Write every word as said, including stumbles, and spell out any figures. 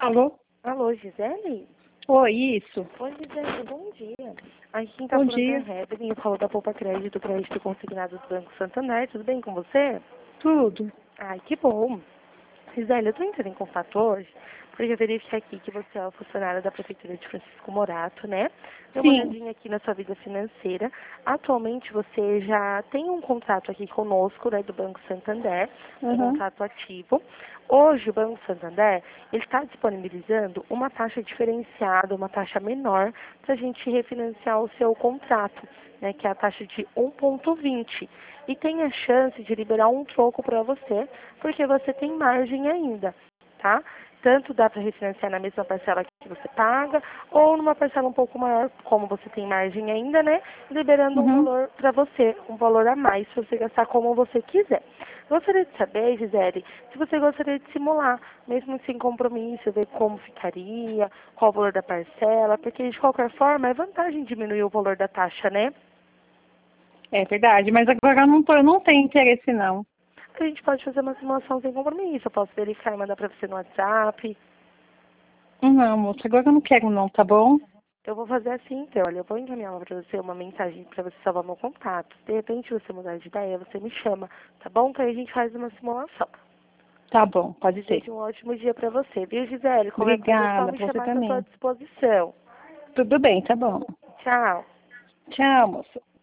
Alô? Alô, Gisele? Oi, isso. Oi, Gisele, bom dia. Aqui quem tá Bom falando é dia. a Heather, eu falo da Poupa Crédito, crédito consignado do Banco Santander. Tudo bem com você? Tudo. Ai, que bom. Gisele, eu tô entrando em contato hoje porque eu verifiquei aqui que você é o funcionário da Prefeitura de Francisco Morato, né? Dei uma Sim. olhadinha aqui na sua vida financeira. Atualmente você já tem um contrato aqui conosco, né, do Banco Santander, um Uhum. contrato ativo. Hoje o Banco Santander ele está disponibilizando uma taxa diferenciada, uma taxa menor, para a gente refinanciar o seu contrato, né, que é a taxa de um vírgula vinte. E tem a chance de liberar um troco para você, porque você tem margem ainda, tá? Tanto dá para refinanciar na mesma parcela que você paga, ou numa parcela um pouco maior, como você tem margem ainda, né? Liberando um Uhum. valor para você, um valor a mais, se você gastar como você quiser. Gostaria de saber, Gisele, se você gostaria de simular, mesmo sem compromisso, ver como ficaria, qual o valor da parcela, porque de qualquer forma é vantagem diminuir o valor da taxa, né? É verdade, mas agora eu não, tô, eu não tenho interesse, não. A gente pode fazer uma simulação sem compromisso, eu posso verificar e mandar para você no WhatsApp. Não, moça, agora eu não quero, não, tá bom? Eu vou fazer assim, então, olha, eu vou encaminhar para você uma mensagem para você salvar meu contato. De repente você mudar de ideia, você me chama, tá bom? Que aí a gente faz uma simulação. Tá bom, pode ser. Desejo um ótimo dia para você, viu, Gisele? Qualquer coisa é só Obrigada, me pra você chamar que eu estou à também. disposição. Tudo bem, tá bom. Tchau. Tchau, moça.